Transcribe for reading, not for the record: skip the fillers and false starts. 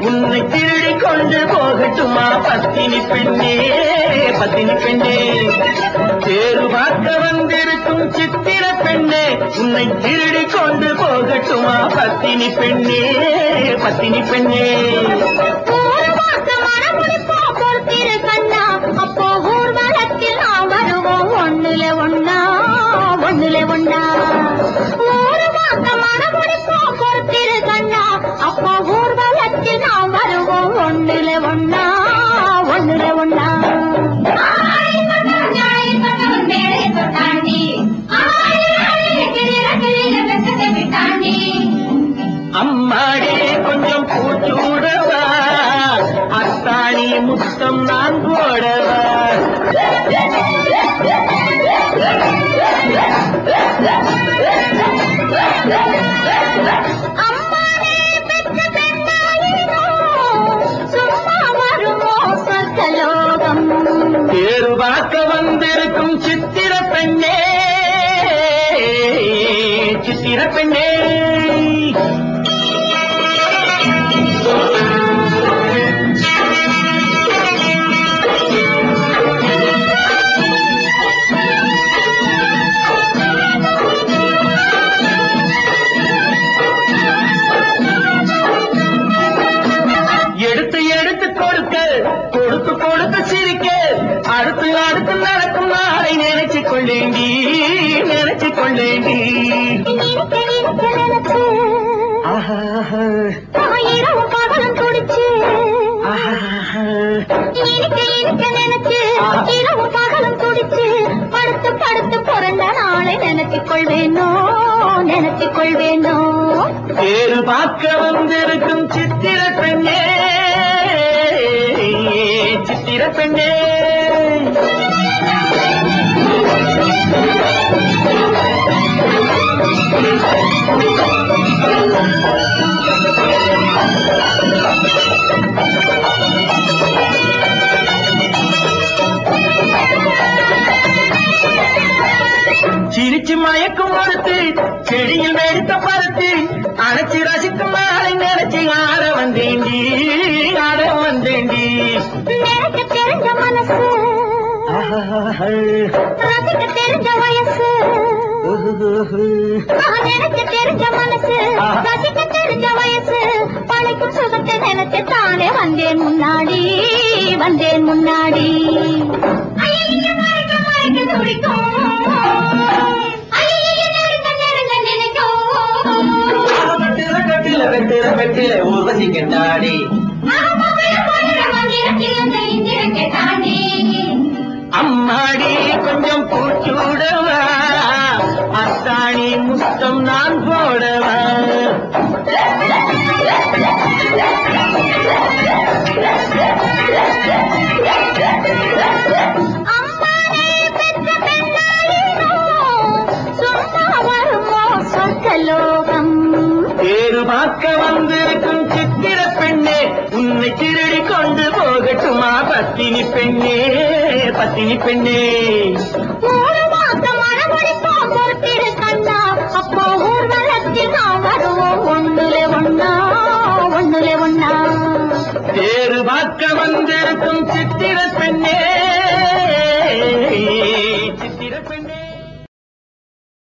உன்னை திருடி கொண்டு போகட்டுமா பத்தினி பெண்ணே பத்தினி பெண்ணே தேரு பார்க்க வந்திருக்கும் சித்திர பெண்ணே உன்னை திருடி கொண்டு போகட்டுமா பத்தினி பெண்ணே பத்தினி பெண்ணே அப்போ ஊர்வலத்தில் நாம் வருவோம் ஒண்ணுல ஒண்ணா ஒண்ணுல ஒண்ணா ஒரு மாசம் மனமுடிப்போம் பொறுத்திரு கண்ணா அப்போ ஊர்வலத்தில் நாம் வருவோம் ஒண்ணுல ஒண்ணா ஒண்ணுல ஒண்ணா அம்மாடே கொஞ்சம் பூச்சூடவா அத்தாணி முத்தம் நான் போடவா தேரு பார்க்க வந்திருக்கும் சித்திர பெண்ணே சித்திர பெண்ணே எடுத்து எடுத்து கொடுக்க கொடுத்து கொடுத்து சிரிக்க அடுத்து அடுத்து நடக்கும் நாளை நினைச்சு கொள்ளேண்டி நினைச்சு கொள்ளேண்டி இரவும் பகலும் துடிச்சு இரவும் பகலும் துடிச்சு படுத்து படுத்து பிறந்த நாளை நினைச்சுக் கொள்வேனோ நினைச்சுக் கொள்வேனோ தேரு பார்க்க வந்திருக்கும் சித்திர பெண்ணே சித்திர பெண்ணே சிரிச்சு மயக்கும் கொடுத்து செடியில் வெடித்த பருத்து அணைச்சி ரசிக்கும் மாலை நினைச்சு ஆட வந்தேண்டி ஆட வந்தேண்டி எனக்கு தெரிஞ்ச மனசு ரசிக்க தெரிஞ்ச வயசு எனக்கு தெரிஞ்ச மனசு ரசிக்க தெரிஞ்ச வயசு பழைக்கும் சுகத்தை நினைச்சு தானே வந்தேன் முன்னாடி வந்தேன் முன்னாடி வெட்டில வெட்டில ஊர்வசி கெட்டாடி அம்மாடி கொஞ்சம் பூச்சூடவா அத்தாணி முத்தம் நான் போடவா தேரு பார்க்க வந்திருக்கும் சித்திர பெண்ணே உன்னை திருடி கொண்டு போகட்டுமா பத்தினி பெண்ணே பத்தினி பெண்ணே ஒரு மாசம் மனமுடிப்போம் பொறுத்திரு கண்ணா அப்போ ஊர்வலத்தில் நாம் வருவோம் ஒண்ணுல ஒண்ணா ஒண்ணுல ஒண்ணா தேரு பார்க்க வந்திருக்கும் சித்திர பெண்ணே சித்திர பெண்ணே